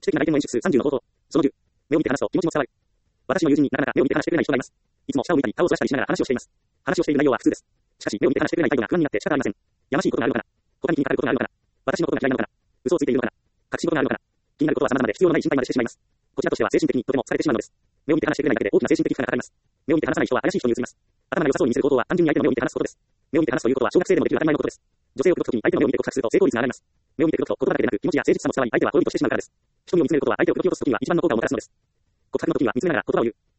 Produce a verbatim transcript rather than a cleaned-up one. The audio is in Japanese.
知的な来店の演出数さんじゅうの冒頭。そのじゅう。目を見て話すと気持ちも伝わる。私の友人になかなか目を見て話してくれない人がいます。いつも下を向いたり顔をそらしたりしながら話をしています。話をしている内容は普通です。しかし目を見て話してくれない態度が不安になって仕方ありません。やましいことがあるのかな。他に気にかかることがあるのかな。私のことが嫌いなのかな。嘘をついているのかな。隠し事があるのかな。気になることは様々で必要のない心配までしてしまいます。こちらとしては精神的にとても疲れてしまうのです。目を見て話してくれないだけで大きな精神的負荷がかかります。目を見て話さない人は怪しい人に移ります。頭が良さそうに見せる行動は単純に相手の目を見て話すことです。目を見て話すということは小学生でもできる当たり前のことです。女性を口説くときに相手の目を見て告白すると成功率が上がります。目を見て口説くと言葉だけでなく気持ちや誠実さも伝わり相手は恋人してしまうからです。人にを見つめることは相手を口説き落とすときには一番の効果をもたらすのです。告白のときには見つめながら言葉を言う。